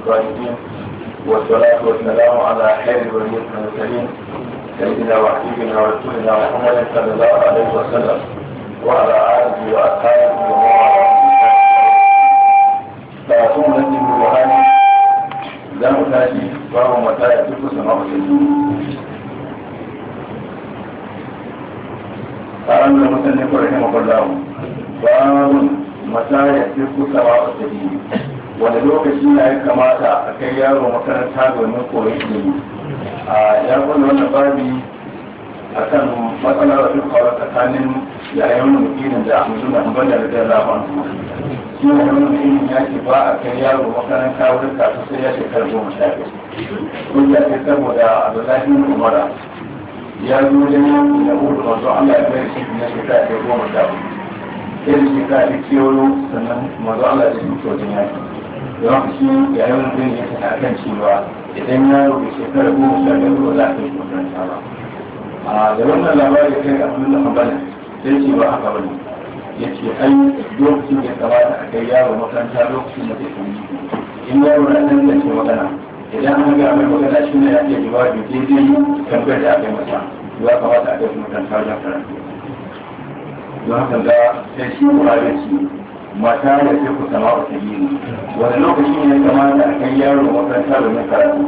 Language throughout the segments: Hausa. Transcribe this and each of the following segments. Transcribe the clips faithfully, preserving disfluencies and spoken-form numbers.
الصالحين والصلاة والسلام على خير الولي المرسلين سيدنا وحبيبنا ورسولنا محمد صلى الله عليه وسلم وعلى آله وأصحابه ومن والاه. فأقوم نجم الوهاني لا متاشي وهو متى يدرك سماء الدين. قال المصنف رحمه الله باب متى يدرك سماء الدين. wani lokaci na ya kamata a kai yaro makaranta domin koyon ilimi. A ya kwallo wannan babi a kan matsalar da faru tsakanin yayin mutumin da mutum da ban da rajin laban shi ne wani mutumin ya ce ba a kai yaro makaranta wurin kasu sai ya shekara goma sha biyu. Kun ya ce saboda Abdullahi bin Umara ya zo da yanki na hudu mazu Allah ya bai shi na shekara ɗaya goma sha biyu. Sai da shekara ɗaya kewayo sannan mazu Allah ya shi wajen yaki. Don shi yayin mutum ya tana kan cewa idan yaro da shekara goma sha biyar ba za a kai makaranta ba. A da wannan labari kai abin da hambalin sai ce ba haka bane. Ya ce ai lokacin da kamata a kai yaro makaranta lokacin da take yi. In yaro na nan da ke magana idan an ga mai magana shi ne ya iya jawabi daidai tambayar da aka yi masa ya kamata a kai makaranta wajen karatu. Don haka da sai shi kuma ya ce mata da sai ku sama wata yi wani lokaci ne kamata a kai yaro makaranta domin karatu.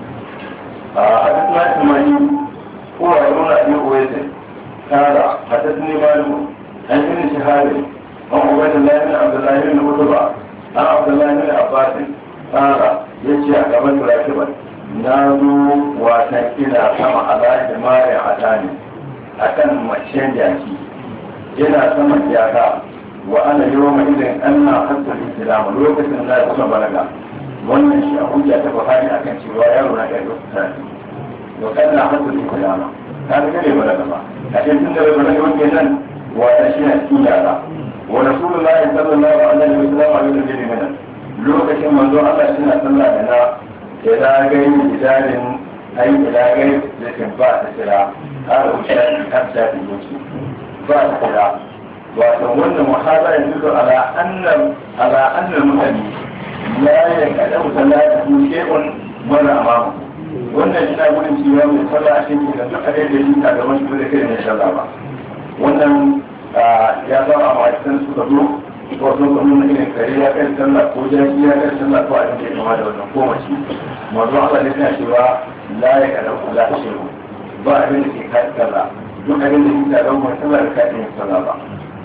A duk na tumani kowa ya nuna ne oasis tara a ta tuni malu an yi shahari an ubaitin lafiya abdullahi na mutuba an abdullahi na abbasin tara ya ce a gaban turakiban na zo wata ina sama alaƙi mara a tani a kan macen jaki yana saman jaka wa ana yi wa idan ana hasar islam lokacin da ya kusa balaga wannan shi a hujja ta buhari akan cewa yaro na ɗaya lokuta ne wa kana hasar islam ta ga gare balaga ba a cikin da bai balaga wanda nan wata shi na cikin yara wa rasulullahi sallallahu alaihi wa sallam a yau da mana lokacin manzo Allah shi na sallah da na ila gai idarin ai ila gai da ba ta kira har wuce har ta wuce ba ta kira wato wannan muhadara ya fito ala annal ala annal mutane la ya kada musallatu shay'un mara amamu wannan ina gudun cewa mai sallah a cikin da duk abin da yake da gaban shi da kai ne sallah ba wannan ya zama a ma'aikatan suka zo ko sun ga nuna irin kare ya kai sallah ko jaki ya kai sallah ko abin da ya kama da wannan ko mace manzo Allah ne yana cewa la ya kada musallatu shay'un ba abin da ke kai sallah duk abin da yake da gaban sallah da kai ne sallah ba.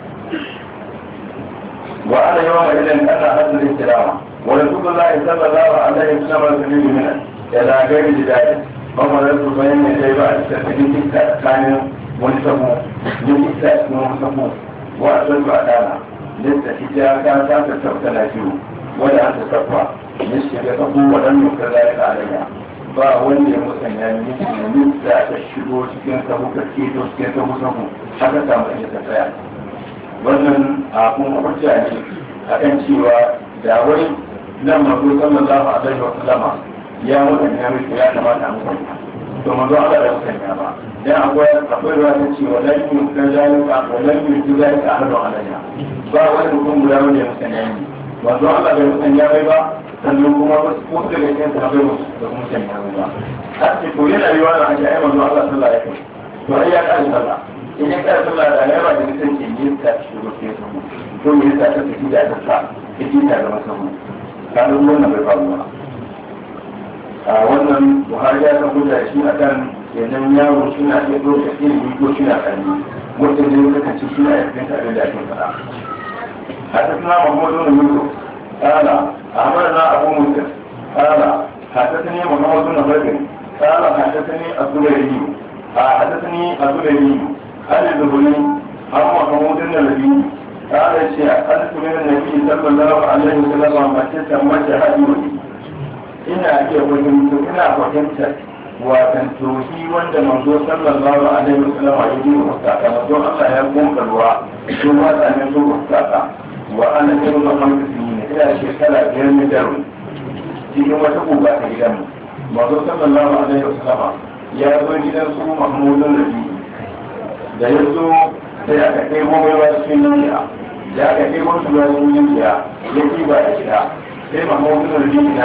وأنا يوم إذن أنا هذا الاحترام ورسول الله صلى الله عليه وسلم الكريم منه إلى غير ذلك وما رسول بين يدي بعد التسليم كان منصفه لكتاب منصفه وأسود بعدنا لسه إذا كان كانت تفتنا فيه ولا أنت تقوى لسه يتقوى ولم يكن ذلك عليها فأولي المسلمين لسه تشبه سكين سبو كتيتو سكين سبو سبو حتى تعمل يتفاعل wannan a kuma hujja ne a kan cewa da wai nan mazo sallallahu alaihi wa sallama ya mutan ya mai ya kamata mu sani to mazo Allah da mutan ya ba dan akwai akwai ruwa ta cewa lan yin kazalika wa lan yin kazalika ahadu alayya ba wani mutum guda wanda ya mutan ya yi mazo Allah da mutan ya bai ba sannan kuma wasu ko da yake da bai musu da mutan ya bai ba har ce to yana yiwa da ake ai mazo Allah sallallahu alaihi wa sallam to ai ya kai sallah idan ka sallah da yawa da mutum ke yin ta shigo ke su ko yin ta ta tafi da ta ta take ta da masahu kana wannan bai faru ba a wannan Buhari ya san da shi akan kenan yaro shi na iya dole shi ne ko shi na kani mutum ne ka ci shi na yin ta da ake fara حدثنا محمود بن يوسف قال أخبرنا أبو موسى قال حدثني محمد بن بدر قال حدثني الزبيري حدثني الزبيري هل الزهري عن محمود النبي قال الشيخ قلت من النبي صلى الله عليه وسلم مكة مكة هديوني ina iya fahimta ina fahimtar watan tohi wanda manzo sallallahu alaihi wasallam ya yi mustaka manzo Allah ya gonka ruwa to ma ta ne so mustaka wa ana irin Muhammad ne ina shekara biyar ne da cikin wata kuba ta gidan manzo sallallahu alaihi wasallam ya zo gidan su Mahmudun Nabi da ya zo sai aka kai gobewa cikin duniya da aka kai wasu ruwa cikin duniya ya ci ba da shida sai Mahmudun Nabi